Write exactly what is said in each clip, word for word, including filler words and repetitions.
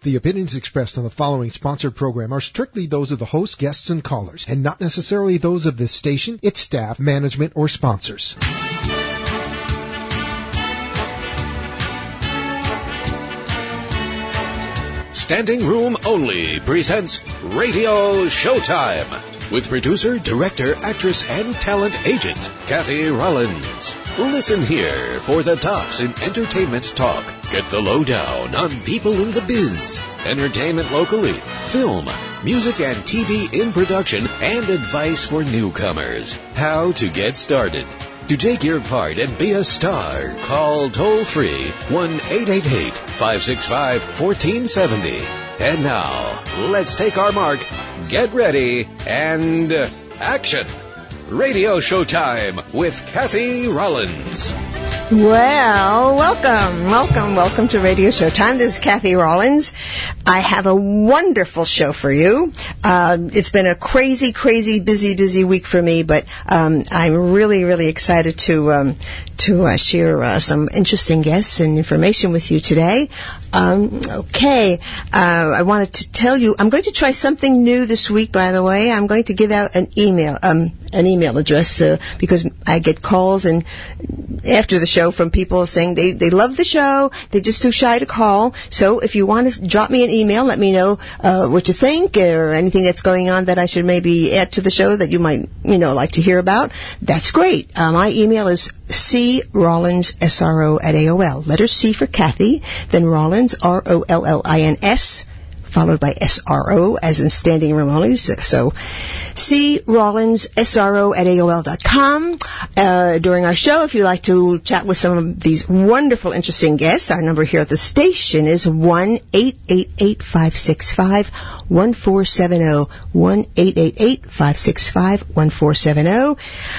The opinions expressed on the following sponsored program are strictly those of the host, guests, and callers, and not necessarily those of this station, its staff, management, or sponsors. Standing Room Only presents Radio Showtime with producer, director, actress, and talent agent Kathy Rollins. Listen here for the tops in entertainment talk. Get the lowdown on people in the biz, entertainment locally, film, music and T V in production, and advice for newcomers. How to get started. To take your part and be a star, call toll-free one eight eight eight, five six five, one four seven zero. And now, let's take our mark, get ready, and action. Radio Showtime with Kathy Rollins. Well, welcome, welcome, welcome to Radio Showtime. This is Kathy Rollins. I have a wonderful show for you. Um, it's been a crazy, crazy, busy, busy week for me, but um, I'm really, really excited to um, to uh, share uh, some interesting guests and information with you today. Um, okay, uh, I wanted to tell you, I'm going to try something new this week, by the way. I'm going to give out an email, um, an email address, uh, because I get calls and after the show from people saying they, they love the show, they're just too shy to call. So if you want to drop me an email, let me know uh, what you think or anything that's going on that I should maybe add to the show that you might, you know, like to hear about. That's great. Uh, my email is C Rollins S R O at A O L. Letter C for Kathy, then Rollins R O L L I N S, followed by S R O, as in standing room only. So, C Rollins S R O at A O L dot com. Uh, during our show, if you'd like to chat with some of these wonderful, interesting guests, our number here at the station is one eight eight eight, five six five, one four seven zero. one eight eight eight, five six five, one four seven zero.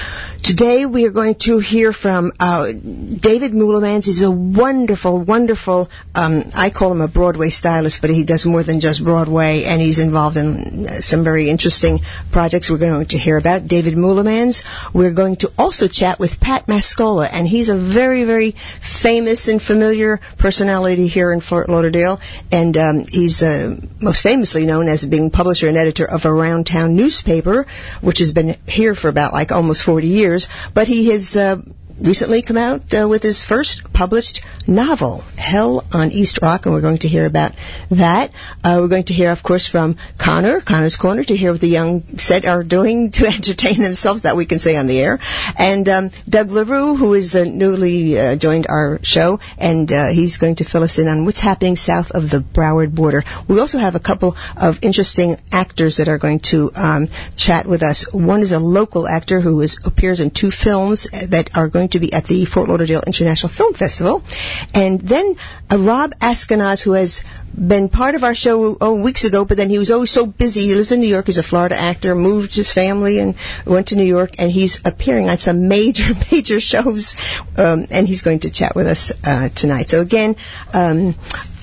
Today we are going to hear from uh, David Mulemans. He's a wonderful, wonderful, um, I call him a Broadway stylist, but he does more than just Broadway, and he's involved in some very interesting projects we're going to hear about. David Mulemans. We're going to also chat with Pat Mascola, and he's a very, very famous and familiar personality here in Fort Lauderdale, and um, he's uh, most famously known as being publisher and editor of Around Town newspaper, which has been here for about like almost forty years. But he has uh, recently come out uh, with his first published novel, Hell on East Rock, and we're going to hear about that. Uh, we're going to hear, of course, from Connor, Connor's Corner, to hear what the young set are doing to entertain themselves, that we can say on the air. And um, Doug LaRue, who is uh, newly uh, joined our show, and uh, he's going to fill us in on what's happening south of the Broward border. We also have a couple of interesting actors that are going to um, chat with us. One is a local actor who is, appears in two films that are going to be at the Fort Lauderdale International Film Festival. And then uh, Rob Askenaz, who has been part of our show oh, weeks ago, but then he was always so busy. He lives in New York. He's a Florida actor, moved his family and went to New York, and he's appearing on some major, major shows, um, and he's going to chat with us uh, tonight. So again, um,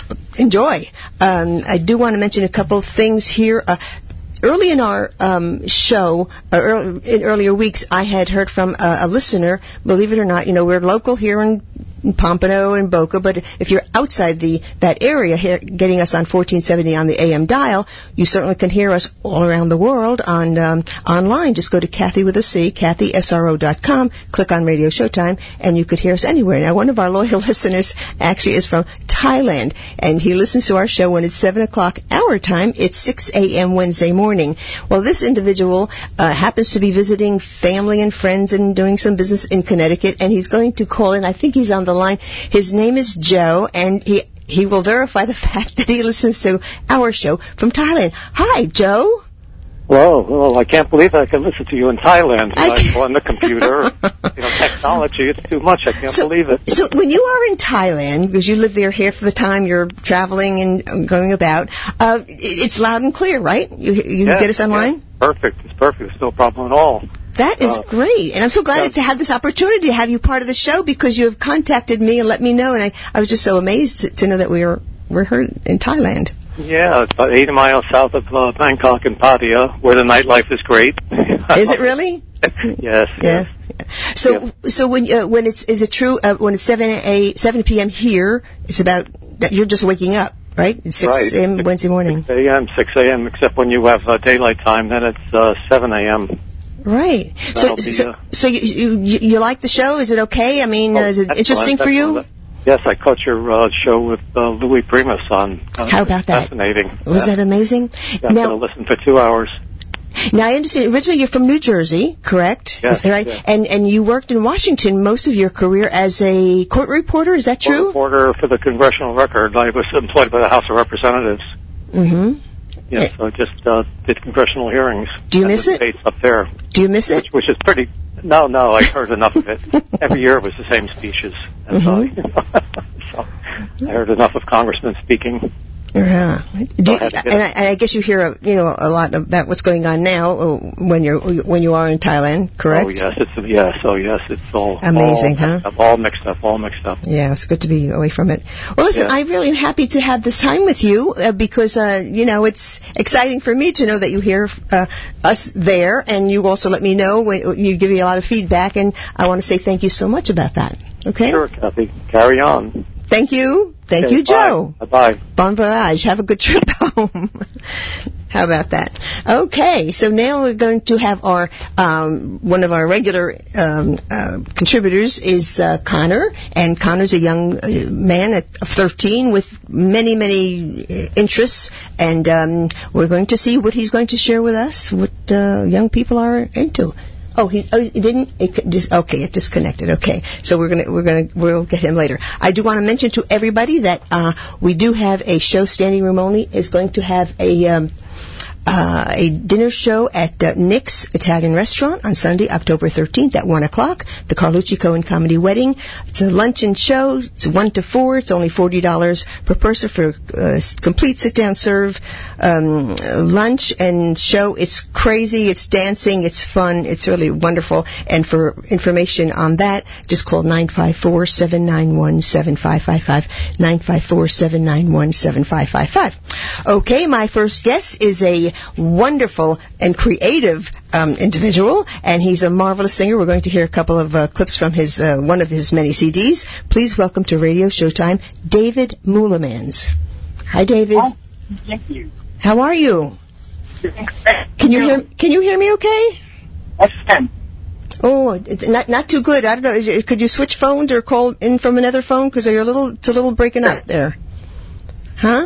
enjoy. Um, I do want to mention a couple of things here. Uh, Early in our um, show, uh, early, in earlier weeks, I had heard from a, a listener. Believe it or not, you know, we're local here in, in Pompano and Boca, but if you're outside the that area, here, getting us on fourteen seventy on the A M dial, you certainly can hear us all around the world on um, online. Just go to Kathy with a C, Kathy S R O dot com, click on Radio Showtime, and you could hear us anywhere. Now, one of our loyal listeners actually is from Thailand, and he listens to our show when it's seven o'clock our time. It's six a.m. Wednesday morning. Well, this individual uh, happens to be visiting family and friends and doing some business in Connecticut, and he's going to call in. I think he's on the line. His name is Joe, and he he will verify the fact that he listens to our show from Thailand. Hi, Joe. Whoa, well, I can't believe I can listen to you in Thailand. I'm on the computer. You know, technology, it's too much. I can't so, believe it. So when you are in Thailand, because you live there half of the time you're traveling and going about, uh, it's loud and clear, right? You, you yeah, can get us online? Yeah. Perfect. It's perfect. It's no problem at all. That is uh, great. And I'm so glad yeah. to have this opportunity to have you part of the show, because you have contacted me and let me know. And I, I was just so amazed to, to know that we were, we're heard in Thailand. Yeah, it's about eighty miles south of uh, Bangkok and Pattaya, where the nightlife is great. Is it really? Yes. Yeah. Yes. So, yeah. so when uh, when it's is it true uh, when it's seven a seven p.m. here, it's about you're just waking up right? six a.m. Right. Wednesday morning. six a.m., six a.m., except when you have uh, daylight time, then it's uh, seven a.m. Right. So, be, so, uh, so you, you you like the show? Is it okay? I mean, oh, uh, is it interesting for you? Yes, I caught your uh, show with uh, Louis Primus on. Uh, How about that? Fascinating. Was yeah. that amazing? Yeah, I'm now, going to listen for two hours. Now, I understand, originally you're from New Jersey, correct? Yes. Is that right? Yes. And and you worked in Washington most of your career as a court reporter, is that true? Court reporter for the Congressional Record. I was employed by the House of Representatives. Mm-hmm. Yes, so I just uh, did congressional hearings. Do you miss it? Debates up there. Do you miss it? Which, which is pretty... No, no, I heard enough of it. Every year it was the same speeches. And Mm-hmm. so, so I heard enough of congressmen speaking. Yeah. Do, I had to get and, I, and I guess you hear, you know, a lot about what's going on now when you're when you are in Thailand, correct? Oh yes, it's yes, oh yes, it's all amazing, all huh? Mixed up, all mixed up, all mixed up. Yeah, it's good to be away from it. Well, listen, Yeah. I'm really happy to have this time with you uh, because, uh, you know, it's exciting for me to know that you hear uh, us there, and you also let me know when you give me a lot of feedback, and I want to say thank you so much about that. Okay? Sure, Kathy. Carry on. Thank you. Thank Okay, you, Joe. Bye. Bye. Bon voyage. Have a good trip home. How about that? Okay, so now we're going to have our um, one of our regular um, uh, contributors is uh, Connor, and Connor's a young uh, man at thirteen with many, many uh, interests, and um, we're going to see what he's going to share with us, what uh, young people are into. Oh, he, oh, he didn't. It, dis, okay, it disconnected. Okay, so we're gonna we're gonna we'll get him later. I do want to mention to everybody that uh, we do have a show. Standing Room Only is going to have a. Um, Uh, a dinner show at uh, Nick's Italian Restaurant on Sunday, October thirteenth at one o'clock, the Carlucci Cohen Comedy Wedding. It's a luncheon show. It's one to four. It's only forty dollars per person for uh, complete sit-down serve um, lunch and show. It's crazy. It's dancing. It's fun. It's really wonderful. And for information on that, just call nine five four, seven nine one, seven five five five, nine five four, seven nine one, seven five five five. Okay, my first guest is a wonderful and creative um, individual, and he's a marvelous singer. We're going to hear a couple of uh, clips from his uh, one of his many C Ds. Please welcome to Radio Showtime, David Meulemans. Hi, David. Oh, thank you. How are you? Can you hear? Can you hear me? Okay. Yes, ma'am. Oh, it's not not too good. I don't know. Is it- Could you switch phones or call in from another phone? Because you're a little, it's a little breaking up there. Huh?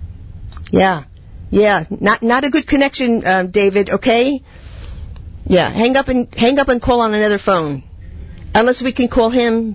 Yeah. Yeah, not not a good connection, um, David. Okay. Yeah, hang up and hang up and call on another phone, unless we can call him.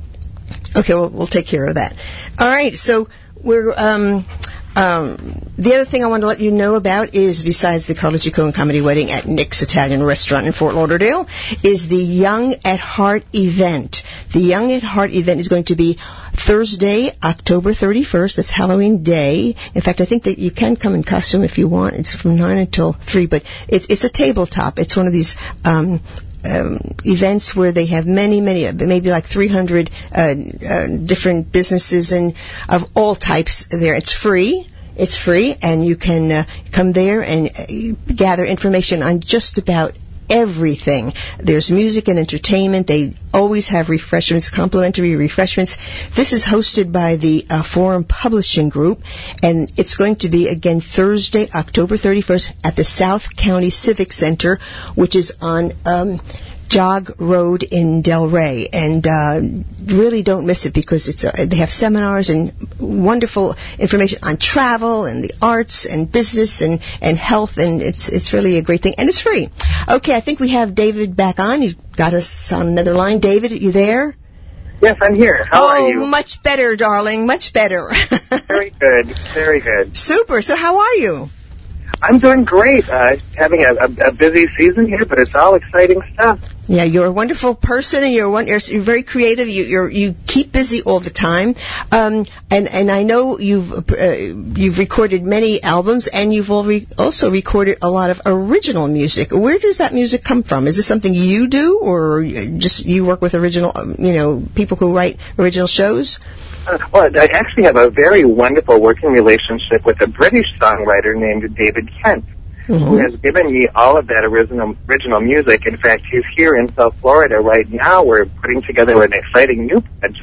Okay, we'll we'll take care of that. All right. So we're um um the other thing I want to let you know about is, besides the Carlucci Cohen Comedy Wedding at Nick's Italian Restaurant in Fort Lauderdale, is the Young at Heart event. The Young at Heart event is going to be Thursday, October thirty-first. That's Halloween Day. In fact, I think that you can come in costume if you want. It's from nine until three, but it's it's a tabletop. It's one of these um Um, events where they have many, many, maybe like three hundred uh, uh, different businesses and of all types there. It's free. It's free, and you can uh, come there and uh, gather information on just about everything. There's music and entertainment. They always have refreshments, complimentary refreshments. This is hosted by the uh, Forum Publishing Group, and it's going to be, again, Thursday, October thirty-first at the South County Civic Center, which is on um, Jog Road in Delray. And uh, really don't miss it, because it's uh, they have seminars and wonderful information on travel and the arts and business and, and health, and it's it's really a great thing. And it's free. Okay, I think we have David back on. You got us on another line. David, are you there? Yes, I'm here. How oh, are you? much better, darling. Much better. Very good. Very good. Super. So how are you? I'm doing great. Uh, having a, a, a busy season here, but it's all exciting stuff. Yeah, you're a wonderful person, and you're one. You're, you're very creative. You you're, you keep busy all the time, um, and and I know you've uh, you've recorded many albums, and you've all re- also recorded a lot of original music. Where does that music come from? Is this something you do, or just you work with original, you know, people who write original shows? Uh, well, I actually have a very wonderful working relationship with a British songwriter named David Kent, mm-hmm. who has given me all of that original original music. In fact, he's here in South Florida right now. We're putting together an exciting new project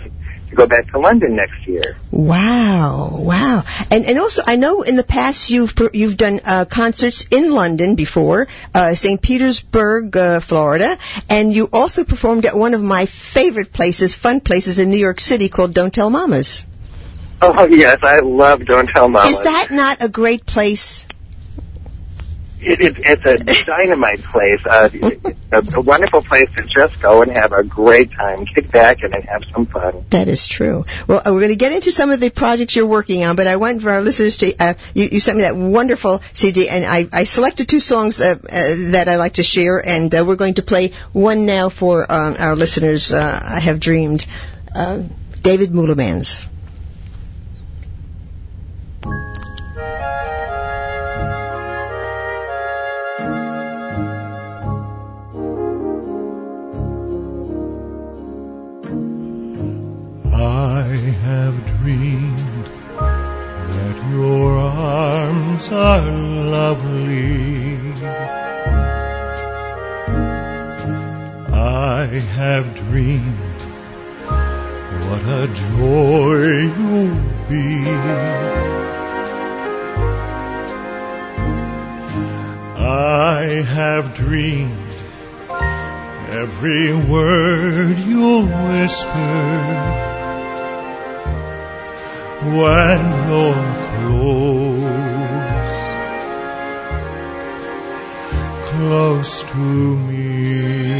to go back to London next year. Wow, wow. And and also, I know in the past you've you've done uh, concerts in London before, uh, Saint Petersburg, uh, Florida, and you also performed at one of my favorite places, fun places in New York City called Don't Tell Mamas. Oh, yes, I love Don't Tell Mamas. Is that not a great place? It, it, it's a dynamite place, uh, a, a wonderful place to just go and have a great time, kick back and have some fun. That is true. Well, uh, we're going to get into some of the projects you're working on, but I want for our listeners to, uh, you, you sent me that wonderful C D, and I, I selected two songs uh, uh, that I like to share, and uh, we're going to play one now for um, our listeners, uh, I Have Dreamed, uh, David Moulemans. I have dreamed that your arms are lovely. I have dreamed what a joy you'll be. I have dreamed every word you'll whisper when you're close, close to me.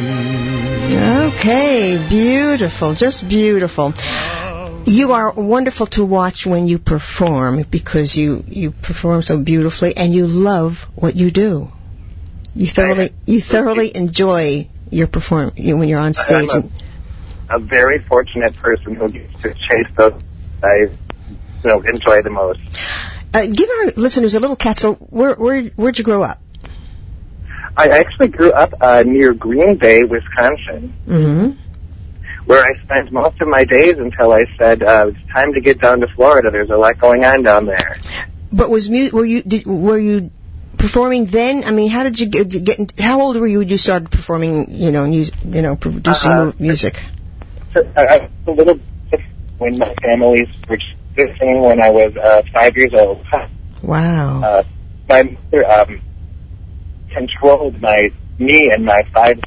Okay, beautiful, just beautiful. You are wonderful to watch when you perform because you, you perform so beautifully and you love what you do. You thoroughly you thoroughly enjoy your perform when you're on stage. I'm a, a very fortunate person who gets to chase those I you know, enjoy the most. Uh, give our listeners a little capsule. Where, where, where'd you grow up? I actually grew up uh, near Green Bay, Wisconsin, mm-hmm. where I spent most of my days until I said, uh, it's time to get down to Florida. There's a lot going on down there. But was mu- were you did, were you performing then? I mean, how did you get, get in, how old were you when you started performing, you know, you, you know, producing uh, music? So, I, I was a little when my families were visiting when I was uh, five years old. Wow. Uh, my mother um, controlled my me and my five.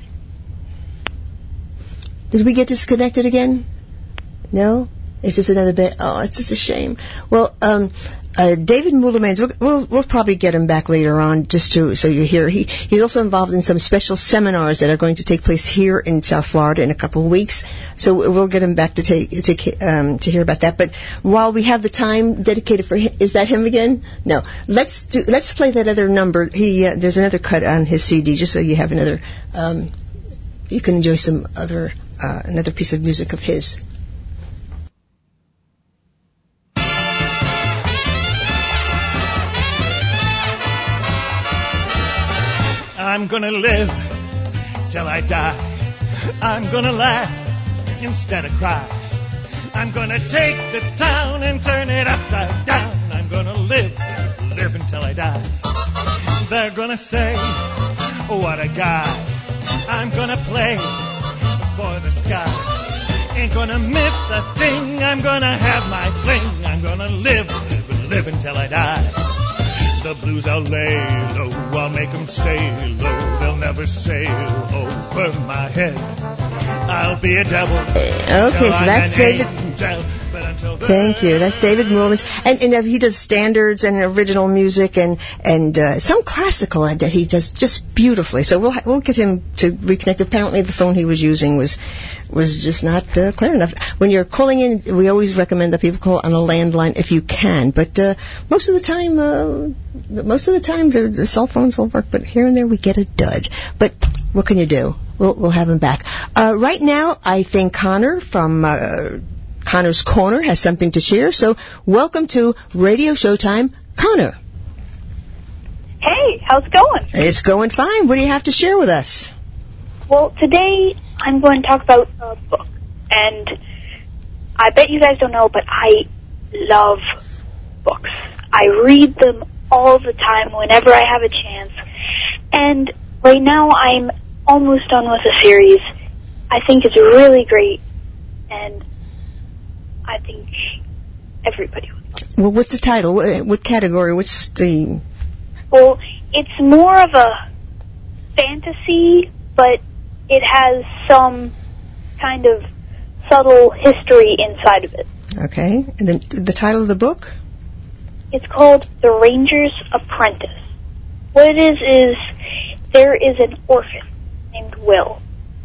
Did we get disconnected again? No? It's just another bit. Oh, it's just a shame. Well, um, uh, David Moulemans, we'll, we'll, we'll probably get him back later on just to, so you hear. He, he's also involved in some special seminars that are going to take place here in South Florida in a couple of weeks. So we'll get him back to take, to, um, to hear about that. But while we have the time dedicated for him, is that him again? No. Let's do, let's play that other number. He, uh, there's another cut on his C D just so you have another, um, you can enjoy some other, uh, another piece of music of his. I'm gonna live till I die. I'm gonna laugh instead of cry. I'm gonna take the town and turn it upside down. I'm gonna live, live until I die. They're gonna say, what a guy. I'm gonna play for the sky. Ain't gonna miss a thing. I'm gonna have my fling. I'm gonna live, live, live until I die. The blues I'll lay low, I'll make them stay low. They'll never sail over my head. I'll be a devil. Okay, so that's David. Angel, Thank you. That's David Moulemans, and and uh, he does standards and original music and and uh, some classical that he does just beautifully. So we'll ha- we'll get him to reconnect. Apparently, the phone he was using was was just not uh, clear enough. When you're calling in, we always recommend that people call on a landline if you can. But uh, most of the time, uh, most of the time the, the cell phones will work. But here and there we get a dud. But what can you do? We'll we'll have him back. Uh, right now, I think Connor from. Uh, Connor's Corner has something to share, so welcome to Radio Showtime, Connor. Hey, how's it going? It's going fine. What do you have to share with us? Well, today I'm going to talk about a book, and I bet you guys don't know, but I love books. I read them all the time whenever I have a chance, and right now I'm almost done with a series. I think it's really great, and I think everybody would like. Well, what's the title? What, what category? What's the... Well, it's more of a fantasy, but it has some kind of subtle history inside of it. Okay. And then the title of the book? It's called The Ranger's Apprentice. What it is is there is an orphan named Will.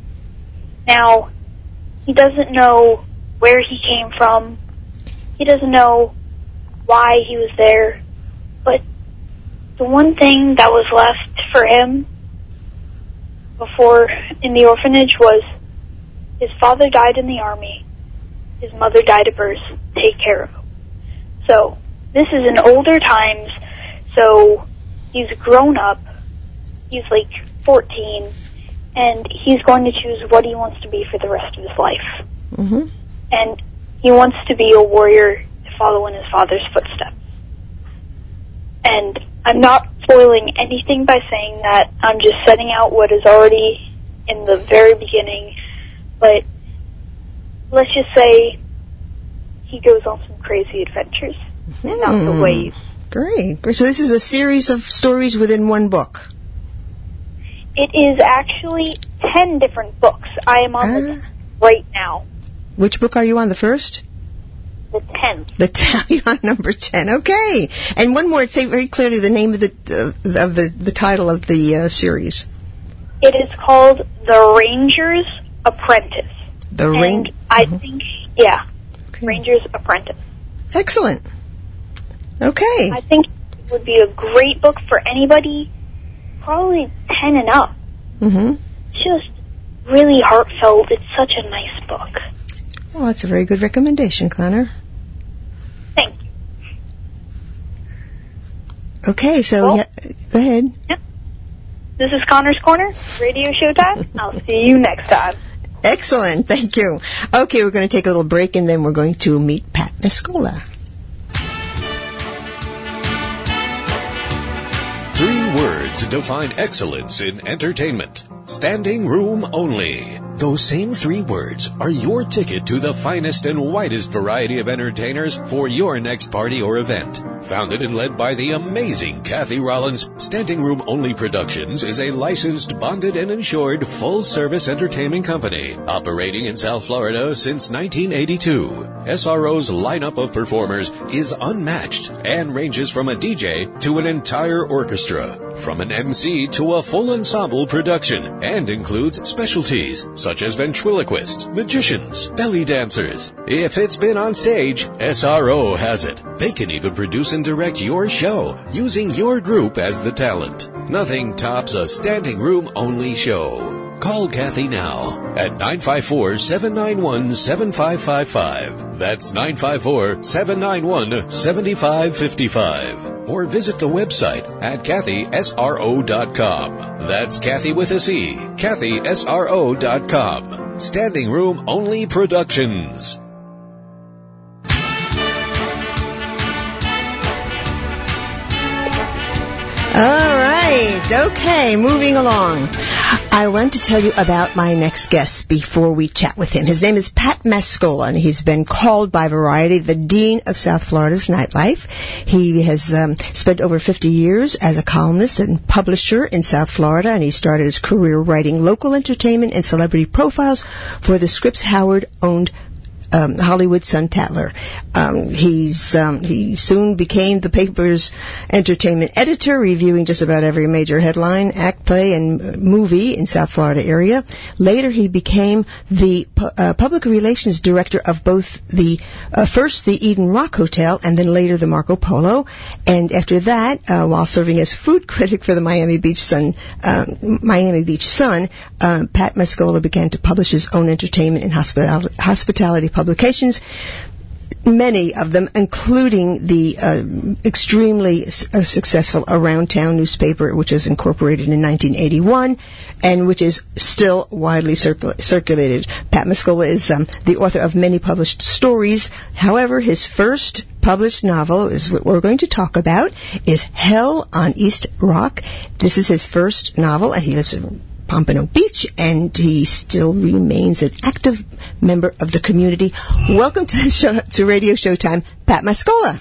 Now, he doesn't know where he came from. He doesn't know why he was there. But the one thing that was left for him before in the orphanage was his father died in the army. His mother died of birth. Take care of him. So, this is in older times, so he's grown up. He's like fourteen, and he's going to choose what he wants to be for the rest of his life. Mm-hmm. And he wants to be a warrior to follow in his father's footsteps. And I'm not spoiling anything by saying that. I'm just setting out what is already in the very beginning. But let's just say he goes on some crazy adventures. Mm-hmm. And not the ways. Great. Great. So this is a series of stories within one book. It is actually ten different books. I am on uh, the right now. Which book are you on? The first? The tenth. The ten. You're on number ten. Okay. And one more. Say very clearly the name of the uh, of the the title of the uh, series. It is called The Ranger's Apprentice. The Ranger. I mm-hmm. think, yeah, okay. Ranger's Apprentice. Excellent. Okay. I think it would be a great book for anybody, probably ten and up. Mm-hmm. It's just really heartfelt. It's such a nice book. Well, that's a very good recommendation, Connor. Thank you. Okay, so Well, yeah, go ahead. Yep. This is Connor's Corner, Radio Showtime. I'll see you next time. Excellent. Thank you. Okay, we're going to take a little break, and then we're going to meet Pat Mescola. Three words define excellence in entertainment. Standing room only. Those same three words are your ticket to the finest and widest variety of entertainers for your next party or event. Founded and led by the amazing Kathy Rollins, Standing Room Only Productions is a licensed, bonded, and insured full-service entertainment company operating in South Florida since nineteen eighty-two. S R O's lineup of performers is unmatched and ranges from a D J to an entire orchestra, from an M C to a full ensemble production, and includes specialties such as ventriloquists, magicians, belly dancers. If it's been on stage, S R O has it. They can even produce and direct your show using your group as the talent. Nothing tops a standing room only show. Call Kathy now at nine five four, seven nine one, seven five five five. That's nine five four, seven nine one, seven five five five. Or visit the website at Kathy S R O dot com. That's Kathy with a C. Kathy S R O dot com. Standing Room Only Productions. All right. Okay, moving along. I want to tell you about my next guest before we chat with him. His name is Pat Mescola, and he's been called by Variety the Dean of South Florida's nightlife. He has um, spent over fifty years as a columnist and publisher in South Florida, and he started his career writing local entertainment and celebrity profiles for the Scripps Howard-owned Um, Hollywood Sun-Tatler. Um, he's um, he soon became the paper's entertainment editor, reviewing just about every major headline, act, play, and movie in South Florida area. Later, he became the pu- uh, public relations director of both the uh, first the Eden Rock Hotel and then later the Marco Polo. And after that, uh, while serving as food critic for the Miami Beach Sun, uh, Miami Beach Sun, uh, Pat Mescola began to publish his own entertainment and hospitality, hospitality publications, many of them including the uh, extremely uh, successful Around Town newspaper, which was incorporated in nineteen eighty-one and which is still widely circul- circulated. Pat Mescola is um, the author of many published stories. However, his first published novel is what we're going to talk about, is Hell on East Rock. This is his first novel, and he lives in Pompano Beach, and he still remains an active member of the community. Welcome to the show, to Radio Showtime, Pat Mascola.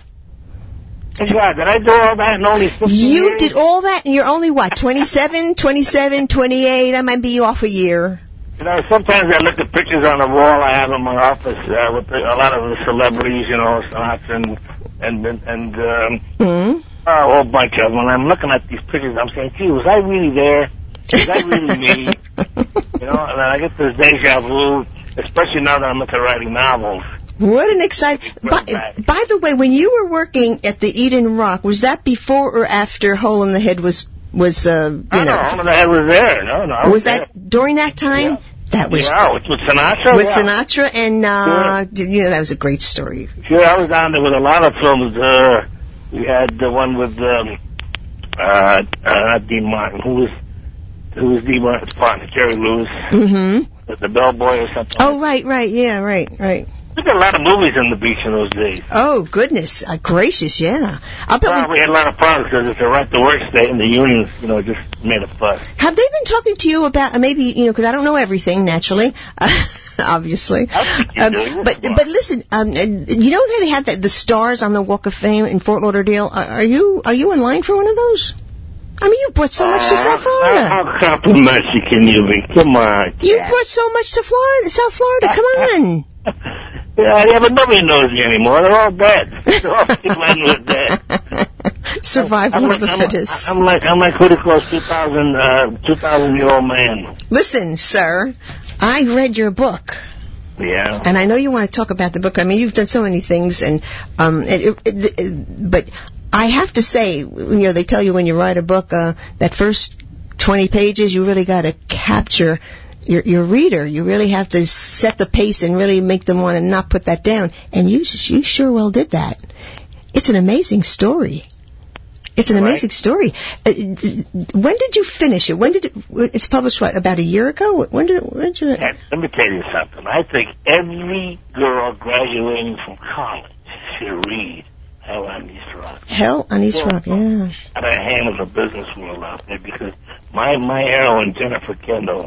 Hey, God, did I do all that in only fifteen You years? did all that, and you're only, what, twenty-seven, twenty-seven, twenty-eight? I might be off a year. You know, sometimes I look at pictures on the wall I have in my office uh, with the, a lot of the celebrities, you know, Sinatra and, and, and, and um, Mm-hmm. a whole bunch of them. And I'm looking at these pictures, I'm saying, gee, was I really there? Was that really me? You know, and then I get this deja vu, especially now that I'm into writing novels. What an exciting... By, by the way, when you were working at the Eden Rock, was that before or after Hole in the Head was, was uh, you no, know... No, Hole in the Head was there. No, no. Was, was that there. during that time? Yeah. That was... Yeah, with, with Sinatra? With yeah. Sinatra, and, uh, sure. you know, that was a great story. Sure, I was down there with a lot of films. Uh, we had the one with, um, uh, uh, not Dean Martin, who was... Who was Dean Martin's partner, Jerry Lewis? Mm-hmm. The, the Bellboy or something. Oh, right, right, yeah, right, right. We got a lot of movies on the beach in those days. Oh, goodness uh, gracious, yeah. I'll bet well, we, we had a lot of problems because it's a right-to-work state, and the unions, you know, just made a fuss. Have they been talking to you about, uh, maybe, you know, because I don't know everything, naturally, uh, obviously. Um, but but listen, um, you know how they have the, the stars on the Walk of Fame in Fort Lauderdale? Are, are you are you in line for one of those? I mean, you brought so much to South Florida. How complimentary can you be? Come on. You brought so much to Florida, South Florida. Come on. Yeah, yeah, but nobody knows me anymore. They're all dead. They're all people I knew are dead. Survival I'm of like, the I'm, fittest. I'm like I'm like who to close two thousand uh, two thousand year old man. Listen, sir, I read your book. Yeah. And I know you want to talk about the book. I mean, you've done so many things, and um, it, it, it, but I have to say, you know, they tell you when you write a book, uh, that first twenty pages, you really got to capture your your reader. You really have to set the pace and really make them want to not put that down. And you you sure well did that. It's an amazing story. It's an amazing right. story. Uh, when did you finish it? When did it? It's published what, about a year ago? When did? When did you? Yeah, let me tell you something. I think every girl graduating from college should read Hell on East Rock. Hell on East Rock, yeah. At a hand of the business world out there, because my my heroine, Jennifer Kendall,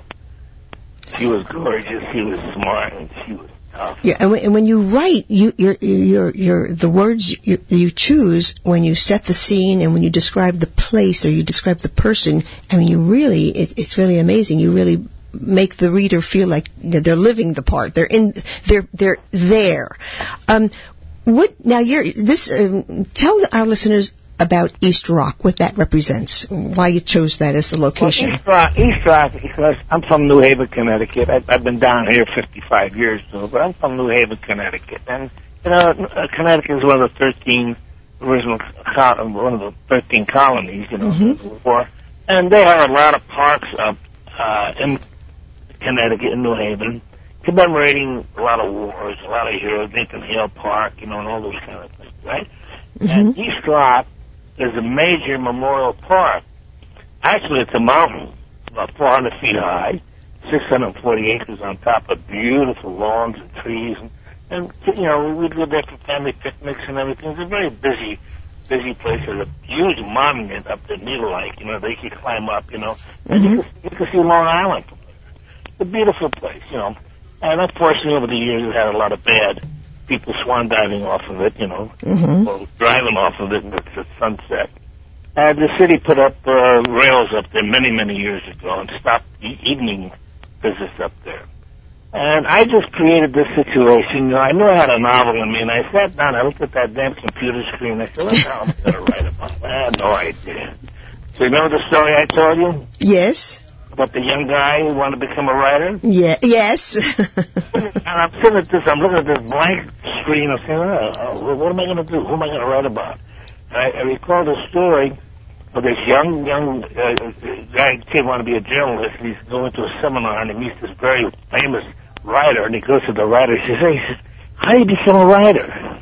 she was gorgeous, she was smart, and she was tough. Yeah, and when, and when you write, you you're, you're, you're, the words you, you choose when you set the scene and when you describe the place or you describe the person, I mean, you really, it, it's really amazing. You really make the reader feel like, you know, they're living the part. They're in, they're they're there. Um, what now? You're this. Um, tell our listeners about East Rock, what that represents, why you chose that as the location. Well, East Rock, East Rock, because I'm from New Haven, Connecticut. I, I've been down here fifty-five years, though, but I'm from New Haven, Connecticut. And, you know, Connecticut is one of the thirteen original, one of the thirteen colonies, you know, mm-hmm. before. And they have a lot of parks up uh, in Connecticut and New Haven, commemorating a lot of wars, a lot of heroes, Nathan Hale Park, you know, and all those kind of things, right? Mm-hmm. And East Rock is a major memorial park. Actually, it's a mountain, about four hundred feet high, six hundred forty acres on top of beautiful lawns and trees. And, and you know, we'd go there for family picnics and everything. It's a very busy, busy place. There's a huge monument up there, needle-like, you know, that you can climb up, you know. And mm-hmm. you, can, you can see Long Island from there. It's a beautiful place, you know. And unfortunately, over the years, it had a lot of bad people swan diving off of it, you know, mm-hmm. or driving off of it at sunset. And the city put up uh, rails up there many, many years ago and stopped e- evening visits up there. And I just created this situation. You know, I knew I had a novel in me, and I sat down, I looked at that damn computer screen, and I said, what the hell am I going to write about? I had no idea. So you remember the story I told you? Yes. About the young guy who wanted to become a writer? Yeah, yes. And I'm sitting at this, I'm looking at this blank screen, I'm saying, oh, oh, what am I going to do? Who am I going to write about? And I, I recall the story of this young, young uh, guy, kid wanted to be a journalist, and he's going to a seminar, and he meets this very famous writer, and he goes to the writer, he says, hey, he says, how do you become a writer?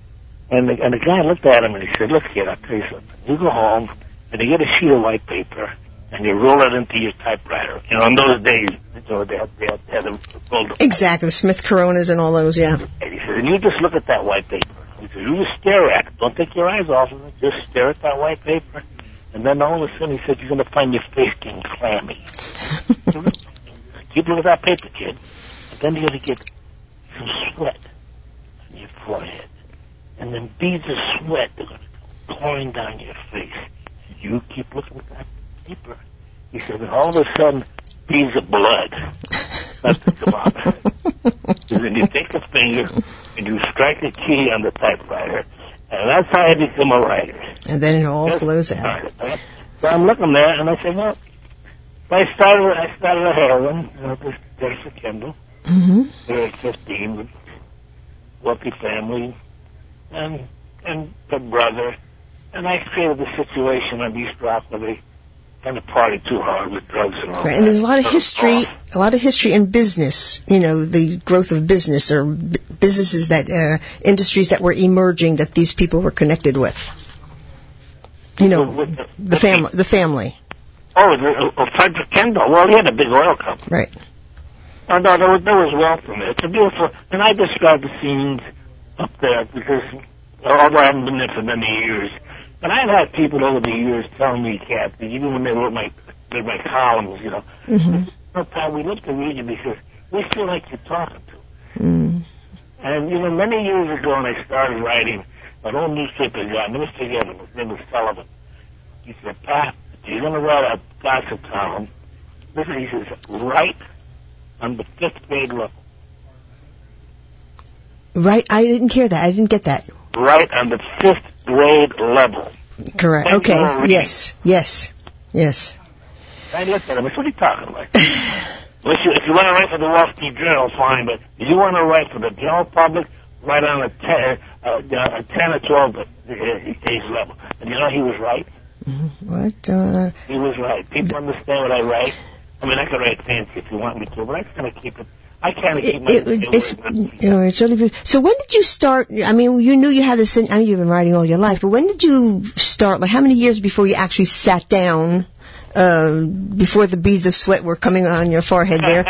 And the, and the guy looked at him, and he said, look, kid, I'll tell you something. You go home, and you get a sheet of white paper, and you roll it into your typewriter. You know, in those days, you know, they had, they had, they had a roll. Exactly, Smith Coronas and all those, yeah. And he said, and you just look at that white paper. He said, you just stare at it. Don't take your eyes off of it. Just stare at that white paper. And then all of a sudden he said, you're going to find your face getting clammy. Keep looking at that paper, kid. And then you're going to get some sweat on your forehead. And then beads of sweat are going to go pouring down your face. You keep looking at that paper. He said, and all of a sudden, beads of blood. That's the kebab. And then you take a finger and you strike a key on the typewriter. And that's how I become a writer. And then it all Just flows out. Started, so I'm looking there, and I said, well, I started, I started a heroine, you know, this Jennifer Kendall. Mm-hmm. They were fifteen, with wealthy family, and and her brother. And I created the situation on East Rock where they kind of party too hard with drugs and all right, that. and there's a lot of history, a lot of history in business, you know, the growth of business or b- businesses that, uh, industries that were emerging that these people were connected with. You know, with the, the family, the family. Oh, the, uh, Frederick Kendall. Well, he had a big oil company. Right. Oh, no, there was, there was wealth in it. It's a beautiful, and I describe the scenes up there because, although I haven't been there for many years, but I've had people over the years telling me, Kathy, even when they wrote my, did my columns, you know, mm-hmm. sometimes we love to read you because we feel like you're talking to. Mm. And, you know, many years ago when I started writing, an old newspaper guy, I never forget him, his name was Sullivan. He said, Pat, if you're going to write a gossip column, listen, he says, write on the fifth grade level. Right, I didn't hear that. I didn't get that. Right on the fifth grade level. Correct. Thank okay. Yes. Yes. Yes. I looked at him. What are you talking about? If you, if you want to write for the Wall Street Journal, fine. But if you want to write for the general public, write on a ten, uh, a ten or twelve age level. And you know he was right. Mm-hmm. What? Uh... He was right. People understand what I write. I mean, I can write fancy if you want me to, but I'm going to keep it. I can't keep my... It, it, it's, you know, it's really, so when did you start, I mean, you knew you had this, I mean, you've been writing all your life, but when did you start, like how many years before you actually sat down, uh, before the beads of sweat were coming on your forehead there?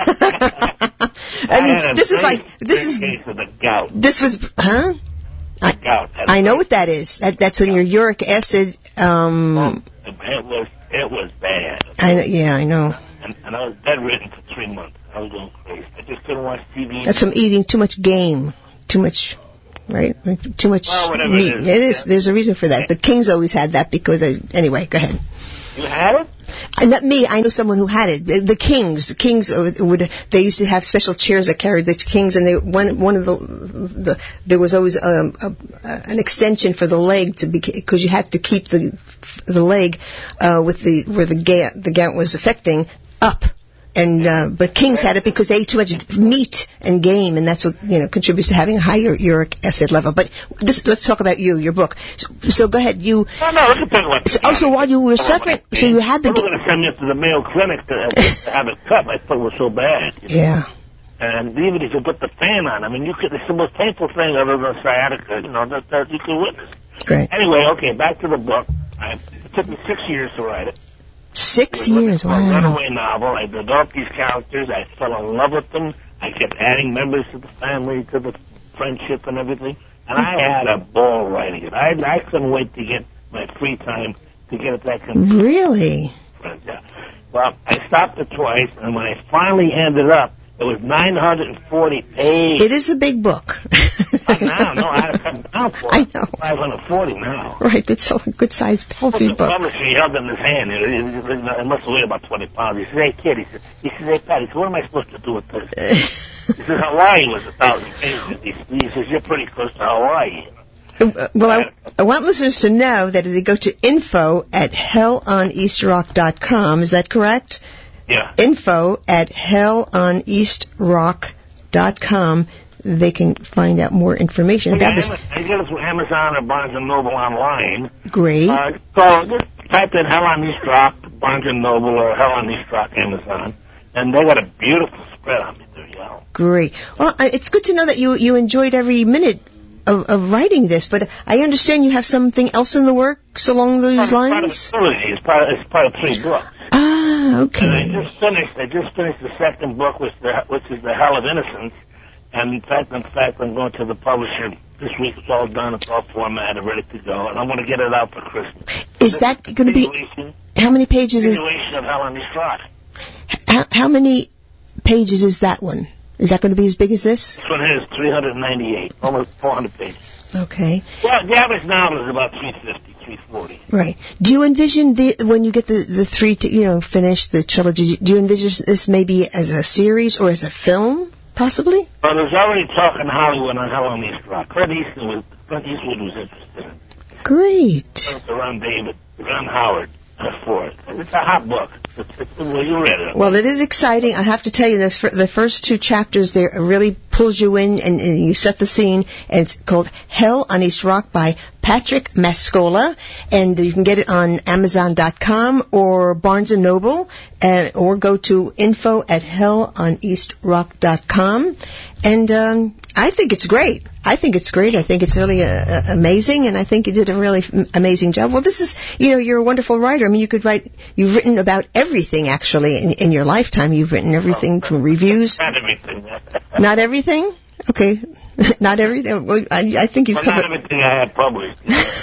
I, I mean, this is like, this is... Case of the gout. This was, huh? I, gout. I know what that is. That, that's when your uric acid, um... Oh, it was, it was bad. I know, yeah, I know. And, and I was bedridden for three months. I was going crazy. I just couldn't watch T V. That's from eating too much game, too much, right? Too much well, meat. It is. It is. There's a reason for that. The Kings always had that because, they, anyway, go ahead. You had it? Uh, not me. I know someone who had it. The, the Kings. The Kings would. They used to have special chairs that carried the Kings, and they one one of the, the there was always um, a, an extension for the leg to be because you had to keep the the leg uh, with the where the gout the gout was affecting up. And, uh, but Kings had it because they ate too much meat and game, and that's what, you know, contributes to having a higher uric acid level. But this, let's talk about you, your book. So, so go ahead, you... No, no, let's talk about so, Oh, so while you were suffering, so you had the... They were going to send me up to the Mayo Clinic to, to have it cut. My foot was so bad. You know? Yeah. And even if you put the fan on, I mean, you could, it's the most painful thing other than sciatica, you know, that, that you could witness. Great. Anyway, okay, back to the book. I, it took me six years to write it. Six years, wow. A runaway novel. I developed these characters. I fell in love with them. I kept adding members to the family, to the friendship and everything. And I had a ball writing it. I, I couldn't wait to get my free time to get it that kind of Really? Yeah. Well, I stopped it twice, and when I finally ended up, it was nine hundred forty pages. It is a big book. now, no, I had to come down for it. I know. five hundred forty now. Right, it's a good sized, healthy well, the book. publisher, he held it in his hand. It, it, it, it must have weighed about twenty pounds. He said, hey, kid, he said, he said, hey, Pat, he said, what am I supposed to do with this? He said, Hawaii was a thousand pages. He, he says, you're pretty close to Hawaii. Uh, well, I, I want listeners to know that if they go to info at hell on east rock dot com, is that correct? Yeah. Info at hell on east rock dot com. They can find out more information I about this. I get it from Amazon or Barnes and Noble online. Great. Uh, so just type in Hell on East Rock, Barnes and Noble, or Hell on East Rock, Amazon, and they got a beautiful spread on it there, yeah. Great. Well, it's good to know that you you enjoyed every minute of, of writing this, but I understand you have something else in the works along those it's lines? Part of the trilogy. It's part of, it's part of three books. Ah, okay. And I just finished. I just finished the second book, which the which is The Hell of Innocence. And in fact, in fact, I'm going to the publisher this week. It's all done. It's all formatted, ready to go, and I'm going to get it out for Christmas. Is that going to be, how many pages is, Continuation of Hell on East Rock. how, how many pages is that one? Is that going to be as big as this? This one here is three hundred ninety-eight, almost four hundred pages. Okay. Well, the average novel is about three fifty, three forty. Right. Do you envision the, when you get the, the three, to, you know, finish the trilogy, do you envision this maybe as a series or as a film, possibly? Well, there's already talk in Hollywood on Hell on East Rock. Clint Eastwood was, Clint Eastwood was interested in it. Great. Ron David, Ron Howard for it. It's a hot book. It's, it's, well, you read it. Well, it is exciting. I have to tell you, this, the first two chapters there really pulls you in, and, and you set the scene. And it's called Hell on East Rock by Patrick Mascola, and you can get it on Amazon dot com or Barnes and Noble, uh, or go to info at hell on east rock dot com. And um, I think it's great. I think it's great. I think it's really uh, uh, amazing, and I think you did a really f- amazing job. Well, this is, you know, you're a wonderful writer. I mean, you could write, you've written about everything, actually, in, in your lifetime. You've written everything from reviews. Not everything. Not everything? Okay. Not everything. Well, I, I think you've well, covered... Not everything I had published.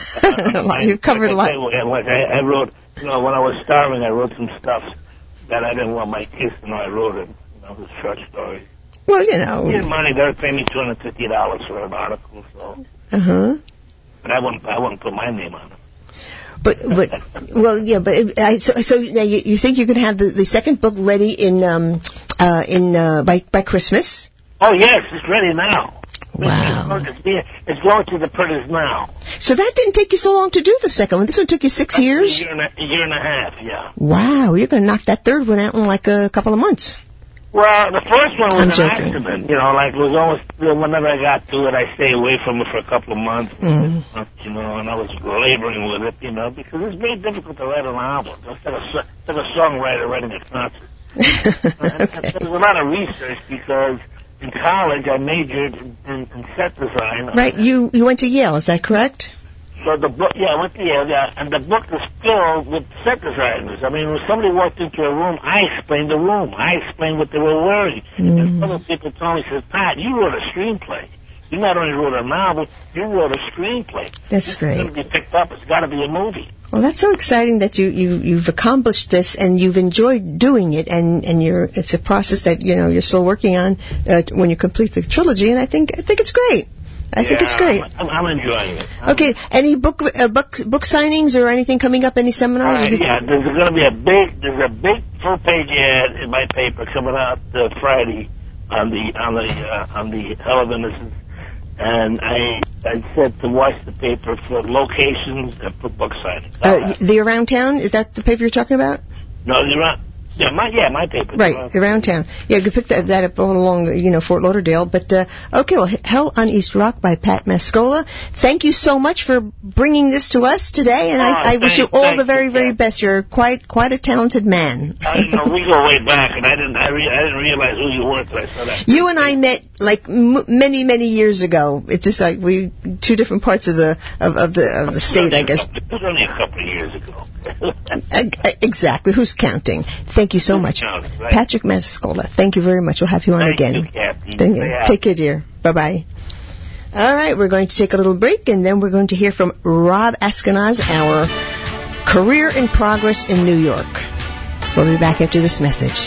You've covered like a lot. I, like I, I wrote, you know, when I was starving, I wrote some stuff that I didn't want my kids to know I wrote it. You know, it was short stories. Well, you know. I did money. They were paying me two hundred fifty dollars for an article, so. Uh-huh. But I wouldn't, I wouldn't put my name on it. But, but, well, yeah, but, it, I, so, so now you, you think you can have the, the second book ready in, um, uh, in, uh, by, by Christmas? Oh, yes, it's ready now. Wow. It's, it's, it's going to the printers now. So that didn't take you so long to do the second one. This one took you six That's years? A year, and a, a year and a half, yeah. Wow, you're going to knock that third one out in like a couple of months. Well, the first one was I'm an joking. accident. You know, like it was almost, whenever I got to it, I stayed away from it for a couple of months. Mm. You know, and I was laboring with it, you know, because it's very difficult to write an album. It's like a, it's like a songwriter writing a concert. Okay. There was a lot of research because in college I majored in, in, in set design. Right, you, you went to Yale, is that correct? So the book, yeah, I went to Yale, yeah, and the book is filled with set designers. I mean, when somebody walked into a room, I explained the room. I explained what they were wearing. Mm. And other people told me, says, Pat, you wrote a screenplay. You not only wrote a novel, you wrote a screenplay. That's great. It's got to be picked up. It's got to be a movie. Well, that's so exciting that you, you, you've accomplished this and you've enjoyed doing it, and, and you're, it's a process that, you know, you're still working on uh, when you complete the trilogy, and I think, I think it's great. I yeah, think it's great. I'm, I'm enjoying it. I'm Okay, any book, uh, book book signings or anything coming up? Any seminars? Uh, yeah, there's going to be a big, there's a big full page ad in my paper coming out uh, Friday on the on the uh, on the Hell of Innocence, and I I said to watch the paper for locations and for book signings. Uh, the Around Town, is that the paper you're talking about? No, you're not. Yeah, my yeah, my paper. Right, around town. Yeah, you can pick that, that up all along, you know, Fort Lauderdale. But, uh, okay, well, Hell on East Rock by Pat Mascola. Thank you so much for bringing this to us today, and Oh, I, I wish you thanks, all thanks, the very, very yeah. best. You're quite, quite a talented man. I you know we go way back, and I didn't I, re- I didn't realize who you were until I saw that. You and I met like m- many, many years ago. It's just like we two different parts of the of, of the of the state, I guess. It was only a couple of years ago. Exactly. Who's counting? Thank you so Who's much, counting, right? Patrick Mascola. Thank you very much. We'll have you on Thank again. you, Kathy. Thank you. Yeah. Take care, dear. Bye bye. All right, we're going to take a little break, and then we're going to hear from Rob Askenaz, our career in progress in New York. We'll be back after this message.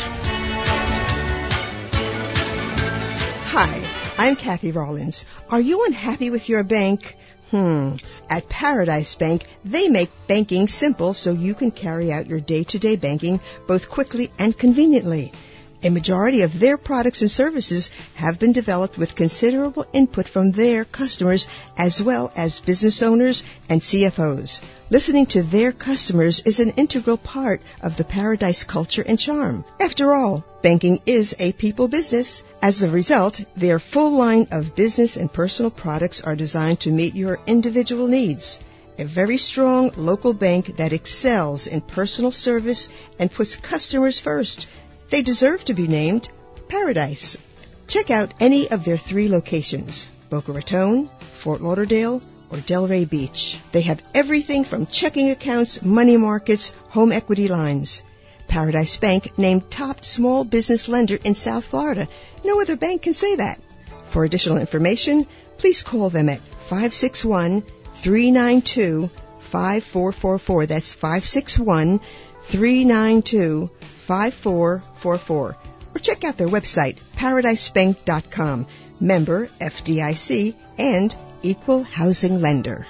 Hi, I'm Kathy Rollins. Are you unhappy with your bank? Hmm. At Paradise Bank, they make banking simple so you can carry out your day-to-day banking both quickly and conveniently. A majority of their products and services have been developed with considerable input from their customers as well as business owners and C F Os. Listening to their customers is an integral part of the Paradise culture and charm. After all, banking is a people business. As a result, their full line of business and personal products are designed to meet your individual needs. A very strong local bank that excels in personal service and puts customers first. They deserve to be named Paradise. Check out any of their three locations, Boca Raton, Fort Lauderdale, or Delray Beach. They have everything from checking accounts, money markets, home equity lines. Paradise Bank named top small business lender in South Florida. No other bank can say that. For additional information, please call them at five six one, three nine two, five four four four. That's five six one, three nine two, five four four four. Or check out their website, paradise bank dot com. Member F D I C and Equal Housing Lender.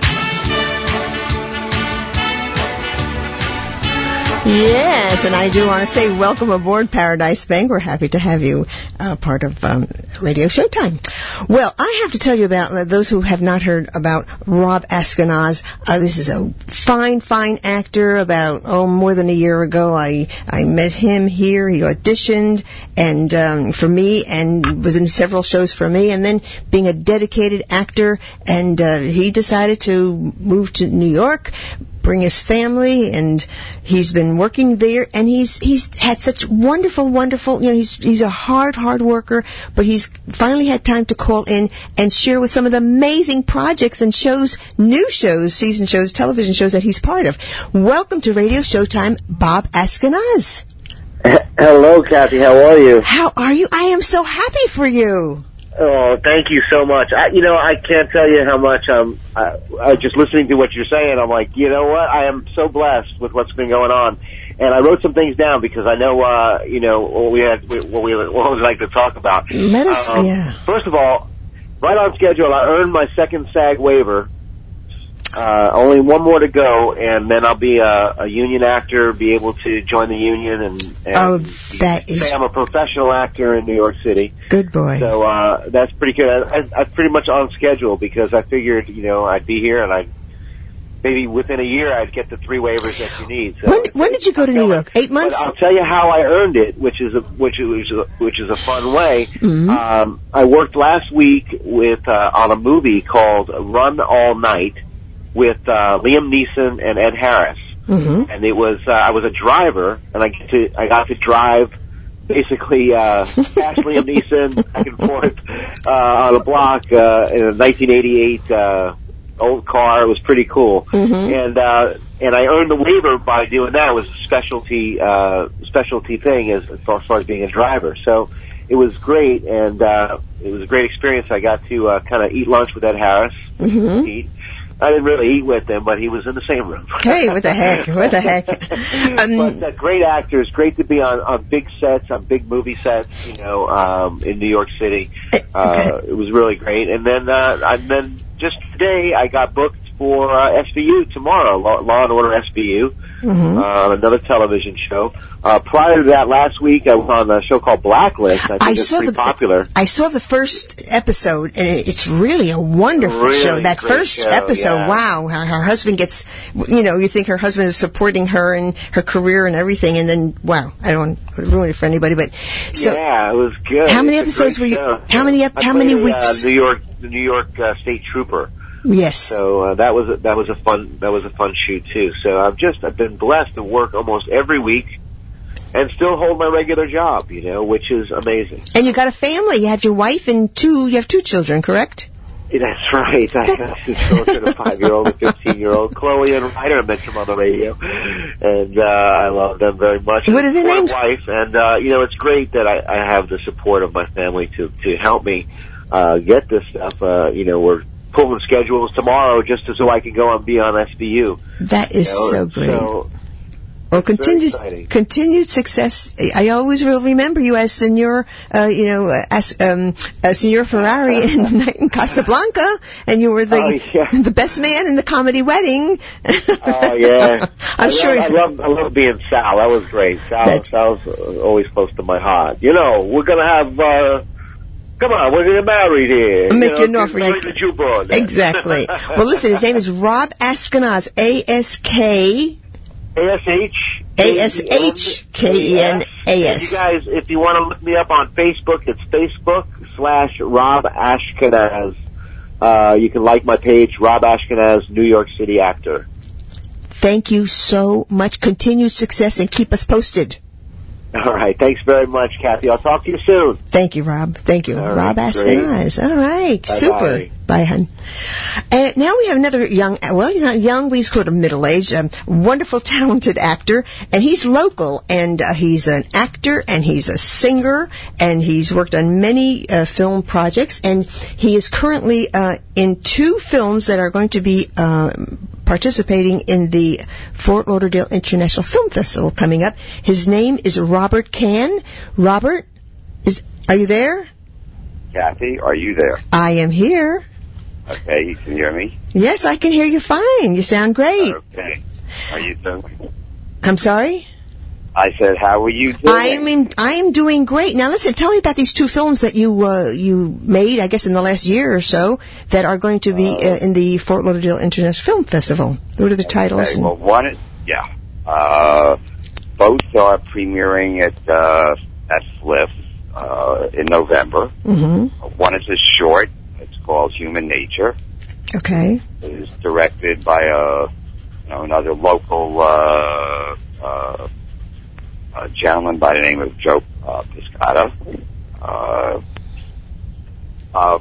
Yes, and I do want to say welcome aboard Paradise Bank. We're happy to have you uh, part of um, Radio Showtime. Well, I have to tell you about uh, those who have not heard about Rob Ashkenaz. Uh, this is a fine, fine actor. About, oh, more than a year ago, I, I met him here. He auditioned and um, for me and was in several shows for me. And then being a dedicated actor, and uh, he decided to move to New York, bring his family, and he's been working there, and he's he's had such wonderful, wonderful, you know, he's he's a hard, hard worker, but he's finally had time to call in and share with some of the amazing projects and shows, new shows, season shows, television shows that he's part of. Welcome to Radio Showtime, Bob Ashkenaz. Hello, Kathy. How are you? How are you? I am so happy for you. Oh, thank you so much. I, you know, I can't tell you how much I'm, I, I just listening to what you're saying, I'm like, you know what? I am so blessed with what's been going on. And I wrote some things down because I know, uh, you know, what we had, what we, what we like to talk about. Let us, um, yeah. First of all, right on schedule, I earned my second SAG waiver. Uh, only one more to go, and then I'll be a, a union actor, be able to join the union, and, and oh, that is. Say I'm a professional actor in New York City. Good boy. So uh, that's pretty good. I, I, I'm pretty much on schedule because I figured, you know, I'd be here, and I maybe within a year I'd get the three waivers that you need. So when, when did you go to New York? Eight months. But I'll tell you how I earned it, which is a, which is a, which is a fun way. Mm-hmm. Um, I worked last week with uh, on a movie called Run All Night, with uh, Liam Neeson and Ed Harris, mm-hmm. and it was uh, I was a driver, and I get to I got to drive basically uh, past Liam Neeson back and forth uh, on a block uh, in a nineteen eighty-eight uh, old car. It was pretty cool, mm-hmm. and uh, and I earned the waiver by doing that. It was a specialty uh, specialty thing as, as far as being a driver. So it was great, and uh, it was a great experience. I got to uh, kind of eat lunch with Ed Harris. Mm-hmm. Eat. I didn't really eat with him, but he was in the same room. Hey, what the heck? What the heck? Um, but uh, great actors, great to be on, on big sets, on big movie sets, you know, um, in New York City. Uh, okay. It was really great. And then, uh, and then just today I got booked for uh, S V U tomorrow, Law, Law and Order S V U, mm-hmm. uh, another television show. Uh, prior to that, last week I was on a show called Blacklist. I think I it's saw pretty the, popular. I saw the first episode, and it's really a wonderful really show. That first show, episode, yeah. wow, her, her husband gets, you know, you think her husband is supporting her and her career and everything, and then, wow, I don't want to ruin it for anybody, but so. Yeah, it was good. How many it's episodes were you, show. how many, how I many played, weeks? Uh, New York, the New York uh, State Trooper. Yes. So uh, that was a, that was a fun that was a fun shoot too. So I've just I've been blessed to work almost every week, and still hold my regular job, you know, which is amazing. And you got a family. You have your wife and two. You have two children, correct? Yeah, that's right. I have two children, a five-year-old, a fifteen-year-old, Chloe and Ryder. I met them on the radio, and uh, I love them very much. What are their names? Wife, and uh, you know, it's great that I, I have the support of my family to to help me uh, get this stuff. Uh, you know, we're pulling schedules tomorrow just to, so I can go and be on S V U. That is you know? so great. So, well, continued continued success. I always will remember you as Senor, uh, you know, as um, as Senor Ferrari in Night in Casablanca, and you were the oh, yeah. the best man in the comedy wedding. Oh yeah, I'm I sure. Love, I love I love being Sal. That was great. Sal, Sal's always close to my heart. You know, we're gonna have. Uh, Come on, we're getting married here. Make you know, an offer. the Jubon. Exactly. Well, listen, his name is Rob Ashkenaz. A S K. A S H. A S H K E N A S. You guys, if you want to look me up on Facebook, it's Facebook slash Rob Ashkenaz. Uh, you can like my page, Rob Ashkenaz, New York City actor. Thank you so much. Continued success and keep us posted. All right. Thanks very much, Kathy. I'll talk to you soon. Thank you, Rob. Thank you. All Rob right, Ashkenaz. All right. Bye-bye. Super. Bye, hon. And now we have another young, well, he's not young, but he's sort of middle-aged, um, wonderful, talented actor. And he's local, and uh, he's an actor, and he's a singer, and he's worked on many uh, film projects. And he is currently uh, in two films that are going to be uh, participating in the Fort Lauderdale International Film Festival coming up. His name is Robert Kahn. Robert, is are you there? Kathy, are you there? I am here. Okay, you can hear me? Yes, I can hear you fine. You sound great. Okay. Are you doing? I'm sorry? I said, how are you doing? I am in, I am doing great. Now listen, tell me about these two films that you uh, you made, I guess, in the last year or so, that are going to be uh, in the Fort Lauderdale International Film Festival. What are the titles? Okay, well, one is, yeah. Uh, both are premiering at, uh, at F L I F uh, in November. Mm-hmm. One is a short. It's called Human Nature. Okay. It's directed by a, you know, another local uh, uh, a gentleman by the name of Joe uh, Piscata. Uh, uh,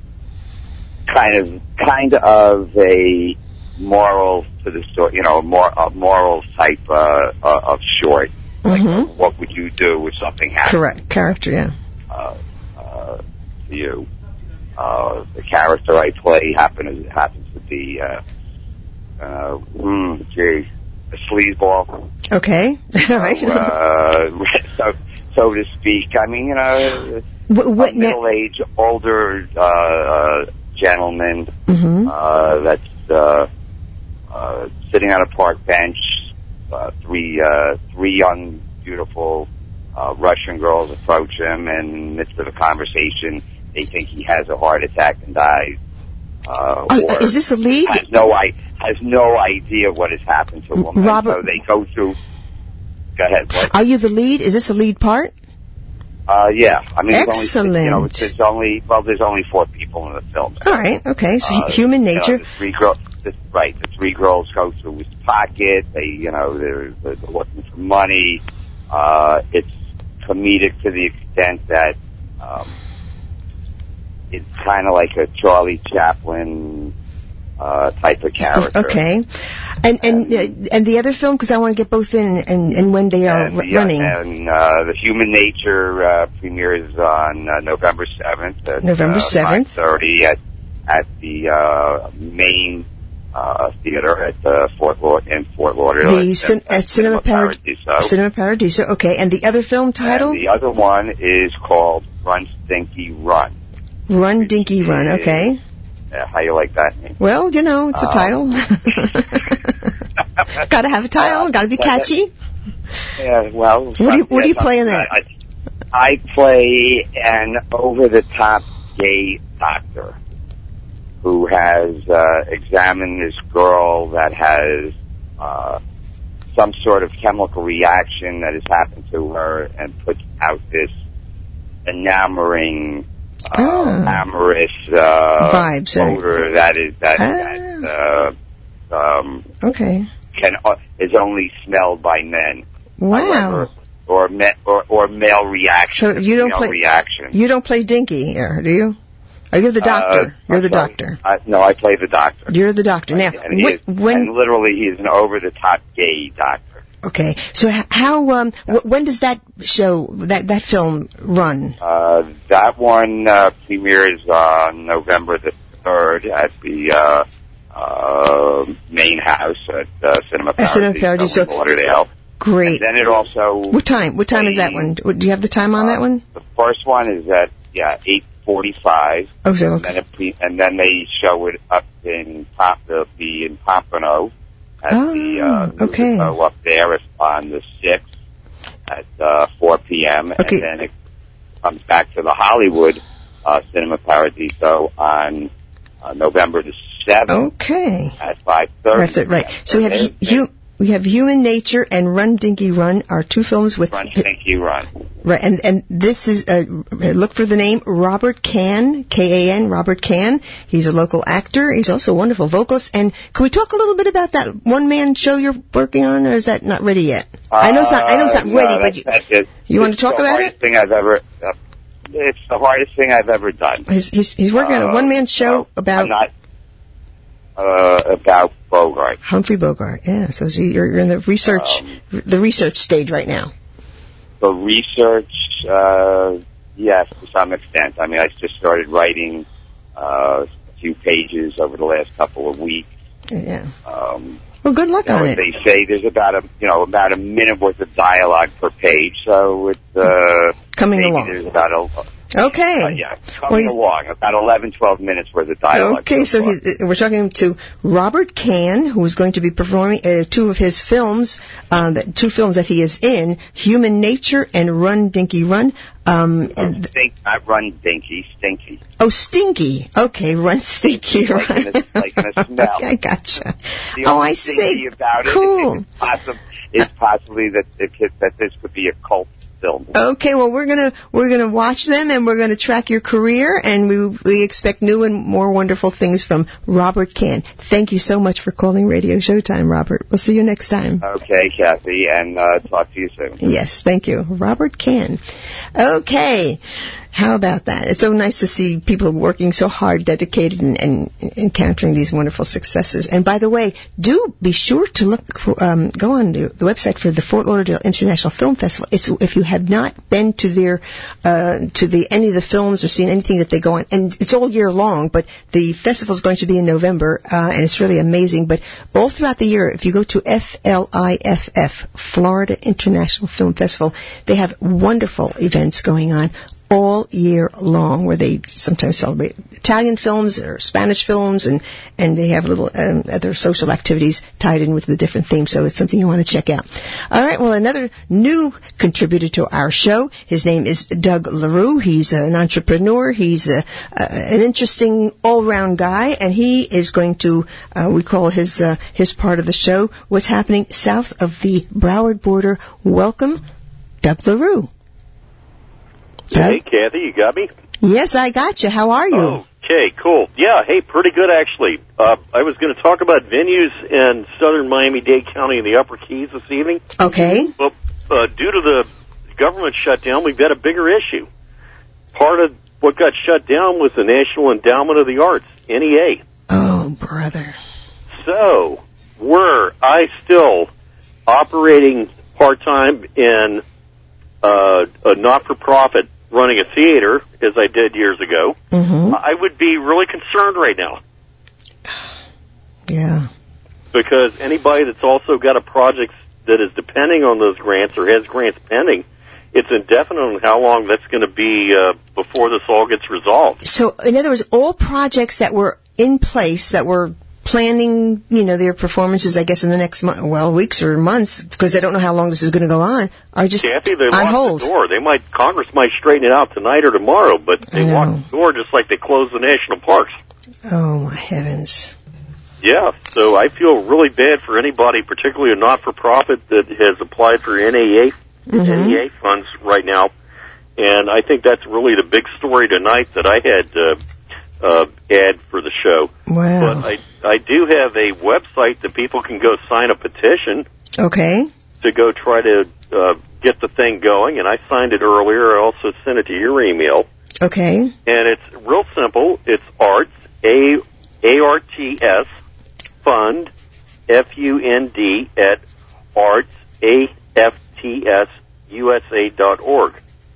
kind of, kind of a moral to the story, you know, more a moral type uh, uh, of short. Like, mm-hmm. uh, what would you do if something happened? Correct. Character, yeah. Uh, uh, to you. Uh, the character I play happens happens to be, uh, uh, mm, gee, a sleazeball. Okay. All right. uh, so, so to speak. I mean, you know, what, what, a middle-aged, older uh, uh, gentleman mm-hmm. uh, that's uh, uh, sitting on a park bench. Uh, three, uh, three young, beautiful uh, Russian girls approach him, and in the midst of a conversation, they think he has a heart attack and dies. Uh, uh, or is this the lead? Has no, I, has no idea what has happened to him. Robert, so they go through. Go ahead. What? Are you the lead? Is this a lead part? Uh, yeah. I mean, excellent. Only, you know, there's only well, there's only four people in the film. So, all right. Okay. So uh, Human Nature. You know, the three girls. The, right. The three girls go through his pocket. They, you know, they're, they're looking for money. Uh, it's comedic to the extent that. Um, It's kind of like a Charlie Chaplin uh, type of character. Okay, and and and, uh, and the other film, because I want to get both in, and, and when they are and, r- yeah, running. And uh, the Human Nature uh, premieres on uh, November seventh. At, November seventh. Uh, five thirty at at the uh, main uh, theater at uh, Fort Laud in Fort Lauderdale. The at, cin- at, at Cinema, Parad- Paradiso. Cinema Paradiso. Okay, and the other film title. And the other one is called Run Stinky Run. Run Dinky Run, okay. Yeah, how you like that name? Well, you know, it's a um, title. Gotta have a title, uh, gotta be catchy. Yeah, well... What do you, what do you play in that? I, I play an over-the-top gay doctor who has uh, examined this girl that has uh, some sort of chemical reaction that has happened to her and puts out this enamoring... Uh, oh. amorous uh, vibes odor that is that, ah. that uh, um, okay can uh, is only smelled by men. Wow. However, or, me, or or male reaction. So you don't play reaction. You don't play Dinky here, do you? Are you the doctor? Uh, You're I'm the sorry. doctor. I, no, I play the doctor. You're the doctor. Now, and, he wh- is, when and literally he is an over-the-top gay doctor. Okay, so how um w- when does that show that that film run? Uh, that one uh, premieres on November the third at the uh, uh, main house at uh, Cinema Paradiso. Cinema Paradiso. Lauderdale. Great. And then it also. What time? What time is that one? Do you have the time on uh, that one? The first one is at yeah eight forty-five. Oh, so okay. And then, it pre- and then they show it up in Pop. They'll be in Pompano. At oh, the, uh, okay. So up there on the sixth at uh, four p.m. Okay. And then it comes back to the Hollywood uh, Cinema Paradiso on uh, November the seventh. Okay. At five thirty. That's it, right. So we have hu- we have Human Nature and Run Dinky Run are two films with Run Dinky Run. Right, and and this is uh, look for the name Robert Kahn, K A N, Robert Kahn. He's a local actor. He's also a wonderful vocalist. And can we talk a little bit about that one man show you're working on, or is that not ready yet? Uh, I know it's not. I know it's not no, ready, but you, that's it. you want to talk about it? It's the hardest thing I've ever. Uh, it's the hardest thing I've ever done. He's he's, he's working uh, on a one man show no, about. I'm not, uh, about Bogart. Humphrey Bogart. Yeah. So you're you're in the research um, the research stage right now. The research, uh, yes, to some extent. I mean, I just started writing uh, a few pages over the last couple of weeks. Yeah. Um, well, good luck you know, on as it. they say, there's about a you know about a minute worth of dialogue per page, so it's uh, coming maybe along. There's about a Okay. Uh, yeah, coming well, along, about eleven, twelve minutes worth of dialogue. Okay, so, so he, we're talking to Robert Kahn, who is going to be performing uh, two of his films, um, that, two films that he is in, Human Nature and Run, Dinky, Run. Um, oh, stink, not Run, Dinky, Stinky. Oh, Stinky. Okay, Run, Stinky, Run. Like in a, like in a smell. Okay, I gotcha. The Oh, only I thing see. About cool. It is, possible, is possibly that, it could, that this could be a cult film. Okay, well, we're gonna we're gonna watch them, and we're gonna track your career, and we we expect new and more wonderful things from Robert Kahn. Thank you so much for calling Radio Showtime, Robert. We'll see you next time. Okay, Kathy, and uh, talk to you soon. Yes, thank you, Robert Kahn. Okay. How about that? It's so nice to see people working so hard, dedicated, and, and encountering these wonderful successes. And by the way, do be sure to look, for, um, go on the, the website for the Fort Lauderdale International Film Festival. It's, if you have not been to their, uh, to the, any of the films or seen anything that they go on, and it's all year long, but the festival is going to be in November, uh, and it's really amazing. But all throughout the year, if you go to F L I F F, Florida International Film Festival, they have wonderful events going on all year long, where they sometimes celebrate Italian films or Spanish films, and, and they have little um, other social activities tied in with the different themes, so it's something you want to check out. All right, well, another new contributor to our show, his name is Doug LaRue. He's an entrepreneur. He's a, uh, an interesting all-round guy, and he is going to, uh, we call his, uh, his part of the show, What's Happening South of the Broward Border. Welcome, Doug LaRue. Hey, Kathy, you got me? Yes, I got you. How are you? Oh, okay, cool. Yeah, hey, pretty good, actually. Uh, I was going to talk about venues in southern Miami-Dade County and the Upper Keys this evening. Okay. Well, uh, due to the government shutdown, we've got a bigger issue. Part of what got shut down was the National Endowment of the Arts, N E A. Oh, brother. So, were I still operating part-time in uh, a not-for-profit running a theater, as I did years ago, mm-hmm. I would be really concerned right now. Yeah. Because anybody that's also got a project that is depending on those grants or has grants pending, it's indefinite on how long that's going to be uh, before this all gets resolved. So, in other words, all projects that were in place, that were planning, you know, their performances, I guess, in the next month, well, weeks or months, because they don't know how long this is going to go on, are just Kathy, they on locked hold. the door. They might, Congress might straighten it out tonight or tomorrow, but they locked the door just like they closed the national parks. Oh, my heavens. Yeah, so I feel really bad for anybody, particularly a not-for-profit, that has applied for N A A, mm-hmm. N E A funds right now. And I think that's really the big story tonight that I had uh, uh, add for the show. Wow. But I, I do have a website that people can go sign a petition. Okay. To go try to uh, get the thing going, and I signed it earlier. I also sent it to your email. Okay. And it's real simple. It's arts, A A R T S, fund, F U N D, at arts, A F T S, U S A dot org.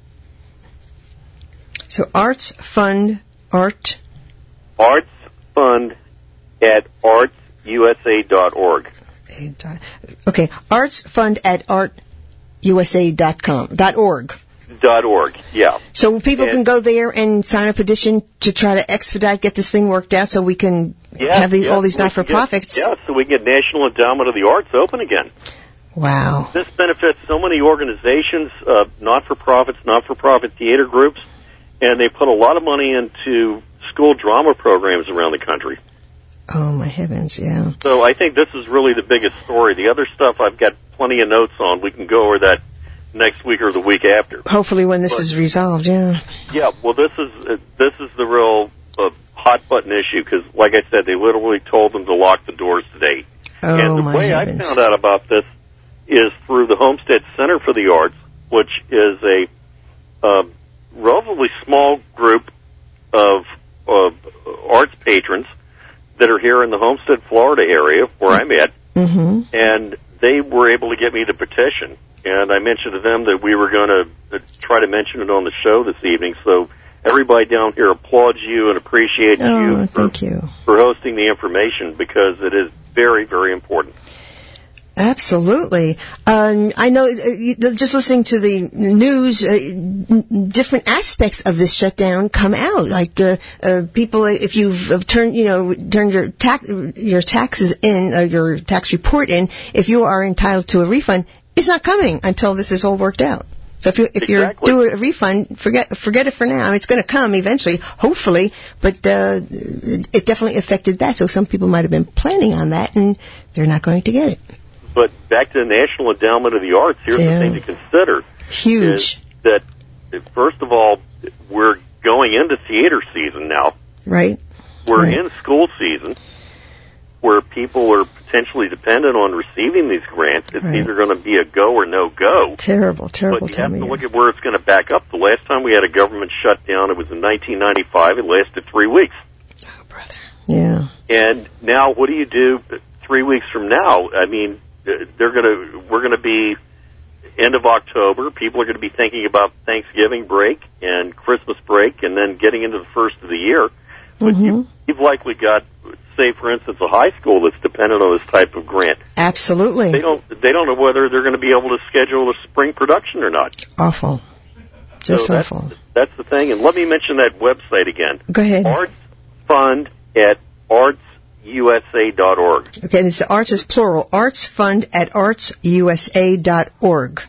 So arts fund, art? Arts fund at arts U S A dot org. Okay, arts fund at art U S A dot com, dot org. Dot org, yeah. So people and, can go there and sign a petition to try to expedite, get this thing worked out so we can yeah, have these, yeah, all these so not-for-profits. Yeah, so we can get National Endowment of the Arts open again. Wow. This benefits so many organizations, uh, not-for-profits, not-for-profit theater groups, and they put a lot of money into school drama programs around the country. Oh, my heavens, yeah. So I think this is really the biggest story. The other stuff I've got plenty of notes on. We can go over that next week or the week after. Hopefully when this but, is resolved, yeah. Yeah, well, this is uh, this is the real uh, hot-button issue, because, like I said, they literally told them to lock the doors today. Oh, and the my way heavens. I found out about this is through the Homestead Center for the Arts, which is a uh, relatively small group of uh, arts patrons that are here in the Homestead, Florida area, where I'm at, mm-hmm. and they were able to get me the petition. And I mentioned to them that we were going to try to mention it on the show this evening, so everybody down here applauds you and appreciates oh, you for, thank you for hosting the information, because it is very, very important. Absolutely. Um, I know, uh, just listening to the news, uh, different aspects of this shutdown come out. Like uh, uh, people, if you've turned, you know, turned your tax, your taxes in, uh, your tax report in, if you are entitled to a refund, it's not coming until this is all worked out. So if you if you're Exactly. due a refund, forget forget it for now. It's going to come eventually, hopefully, but uh, it definitely affected that. So some people might have been planning on that, and they're not going to get it. But back to the National Endowment of the Arts, here's Yeah. the thing to consider. Huge. Is that, first of all, we're going into theater season now. Right. We're right. in school season, where people are potentially dependent on receiving these grants. It's Right. either going to be a go or no go. Terrible, terrible But you time have of to year. look at where it's going to back up. The last time we had a government shutdown, it was in nineteen ninety-five. It lasted three weeks. Oh, brother. Yeah. And now, what do you do three weeks from now? I mean, they're going to, we're going to be end of October. People are going to be thinking about Thanksgiving break and Christmas break, and then getting into the first of the year. But Mm-hmm. you, you've likely got, say, for instance, a high school that's dependent on this type of grant. Absolutely. They don't, they don't know whether they're going to be able to schedule a spring production or not. Awful. Just so that's, awful. That's the thing. And let me mention that website again. Go ahead. Arts Fund at arts u s a dot org. Okay, it's the arts is plural. Arts Fund at arts u s a dot org.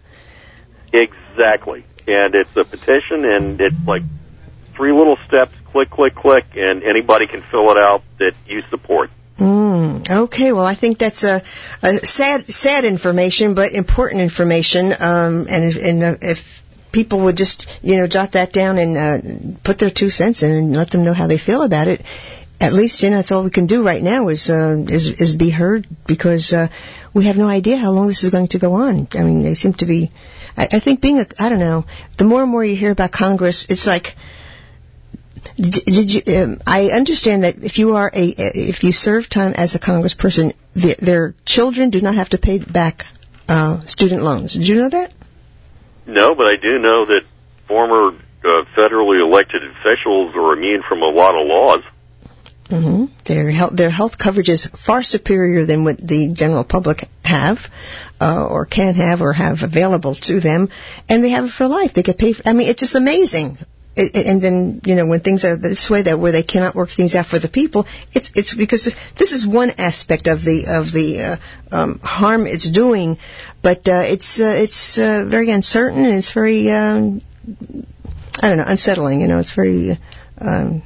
Exactly. And it's a petition, and it's like three little steps, click, click, click, and anybody can fill it out that you support. Mm, okay, well, I think that's a, a sad, sad information, but important information. Um, and if, and uh, if people would just, you know, jot that down and uh, put their two cents in and let them know how they feel about it, at least, you know, that's all we can do right now is uh, is, is be heard, because uh, we have no idea how long this is going to go on. I mean, they seem to be. I, I think being a, I don't know. The more and more you hear about Congress, it's like. Did, did you? Um, I understand that if you are a, if you serve time as a congressperson, the, their children do not have to pay back uh, student loans. Did you know that? No, but I do know that former uh, federally elected officials are immune from a lot of laws. Mm-hmm. Their health, their health coverage is far superior than what the general public have, uh, or can have, or have available to them, and they have it for life. They get paid. For, I mean, it's just amazing. It, it, and then, you know, when things are this way, that where they cannot work things out for the people, it's it's because this is one aspect of the of the uh, um, harm it's doing, but uh, it's uh, it's uh, very uncertain, and it's very um, I don't know, unsettling. You know, it's very. Um,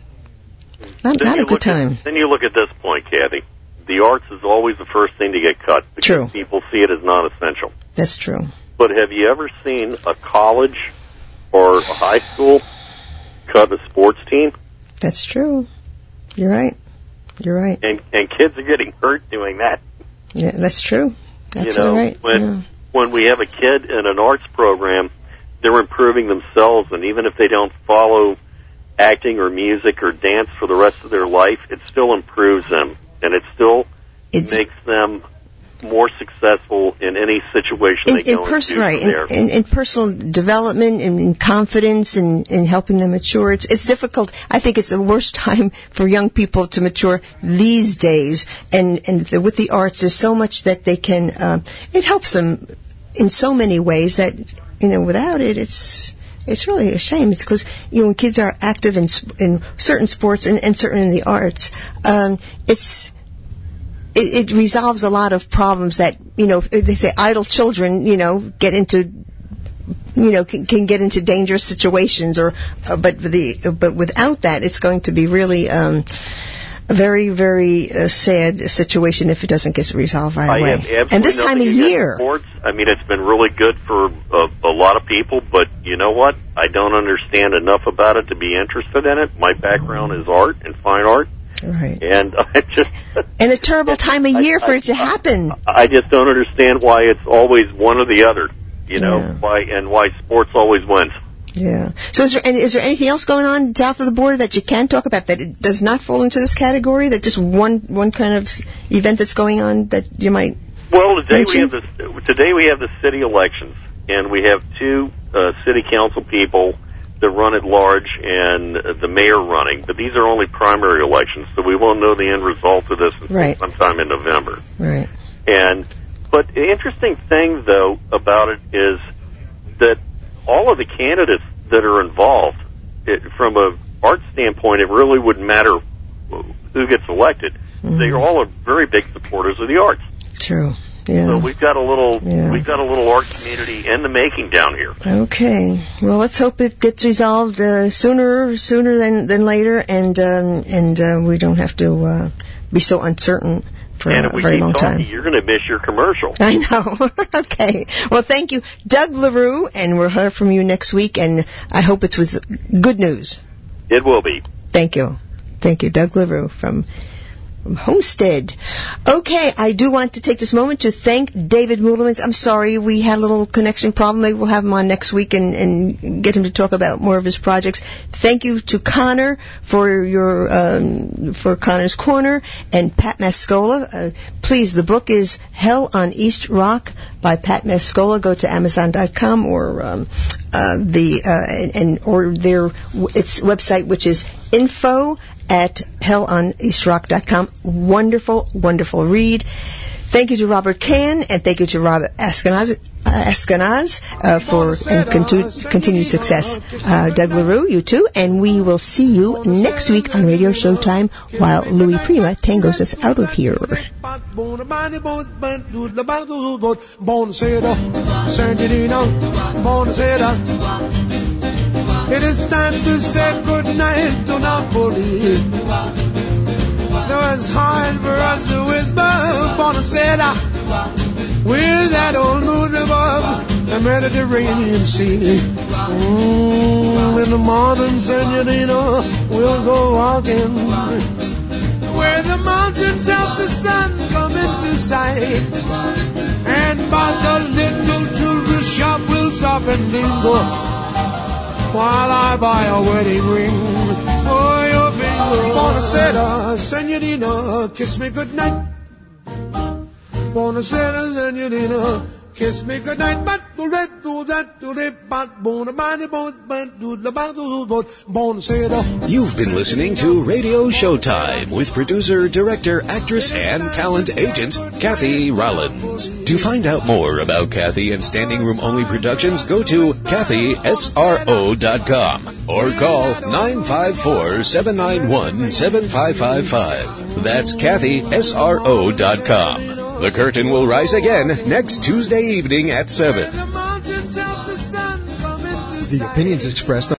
Not, not a good time. At, then you look at this point, Kathy. The arts is always the first thing to get cut because True. people see it as non-essential. That's true. But have you ever seen a college or a high school cut a sports team? That's true. You're right. You're right. And and kids are getting hurt doing that. Yeah, that's true. Absolutely you know, right. when yeah. when we have a kid in an arts program, they're improving themselves, and even if they don't follow acting or music or dance for the rest of their life, it still improves them, and it still it's, makes them more successful in any situation in, they go in pers- into right, from there. in, in, in personal development and in confidence and in helping them mature. It's, it's difficult. I think it's the worst time for young people to mature these days, and, and the, with the arts, there's so much that they can, uh, it helps them in so many ways that, you know, without it, it's... It's really a shame. It's because, you know, when kids are active in in certain sports and, and certain in the arts, um, it's it, it resolves a lot of problems that, you know, they say idle children, you know, get into, you know, can, can get into dangerous situations, or uh, but the but without that, it's going to be really um, a very very uh, sad situation if it doesn't get resolved right I away. have absolutely And this time of nothing against year. Sports. I mean, it's been really good for a, a lot of people, but you know what? I don't understand enough about it to be interested in it. My background is art and fine art. Right. And I just... And a terrible time of year I, for I, it to happen. I just don't understand why it's always one or the other, you know, Yeah. why and why sports always wins. Yeah. So is there, and is there anything else going on south of the border that you can talk about that it does not fall into this category, that just one one kind of event that's going on that you might Well, today mention? we have the today we have the city elections, and we have two uh, city council people the run at large and the mayor running, but these are only primary elections, so we won't know the end result of this until right. sometime in November. Right. And but the interesting thing, though, about it is that all of the candidates that are involved, it, from a art standpoint, it really wouldn't matter who gets elected. Mm-hmm. They all are very big supporters of the arts. True. Yeah. So we've got a little, yeah. we've got a little art community in the making down here. Okay. Well, let's hope it gets resolved uh, sooner, sooner than than later, and um, and uh, we don't have to uh, be so uncertain for and a if we very keep long talking, time. You're going to miss your commercial. I know. Okay. Well, thank you, Doug LaRue, and we'll hear from you next week, and I hope it's with good news. It will be. Thank you. Thank you, Doug LaRue from From Homestead. Okay, I do want to take this moment to thank David Mulemans. I'm sorry, we had a little connection problem. Maybe we'll have him on next week and, and get him to talk about more of his projects. Thank you to Connor for your um, for Connor's Corner and Pat Mascola. Uh, please, the book is Hell on East Rock by Pat Mascola. Go to Amazon dot com or um, uh, the uh, and, and or their its website, which is info at hell on east rock dot com. Wonderful, wonderful read. Thank you to Robert Kahn, and thank you to Robert Askenaz, uh, Askenaz uh, for and contu- continued success. Uh, Doug LaRue, you too, and we will see you next week on Radio Showtime while Louis Prima tangos us out of here. It is time to say goodnight to Napoli. Though it's hard for us to whisper, Bonacera, with that old moon above the Mediterranean Sea. Mm, in the morning, Senorita, we'll go walking where the mountains of the sun come into sight. And by the little jewelry shop, we'll stop and linger while I buy a wedding ring for your finger. Bonacera, Senorita, kiss me goodnight. Bonacera, Senorita, kiss me goodnight. But do that, do that, do that, but bonabani, but do the battle, but Bonacera. You've been listening to Radio Showtime with producer, director, actress, and talent agent Kathy Rollins. To find out more about Kathy and Standing Room Only Productions, go to Kathy S R O dot com or call nine five four, seven nine one, seven five five five. That's Kathy S R O dot com. The curtain will rise again next Tuesday evening at seven. The opinions expressed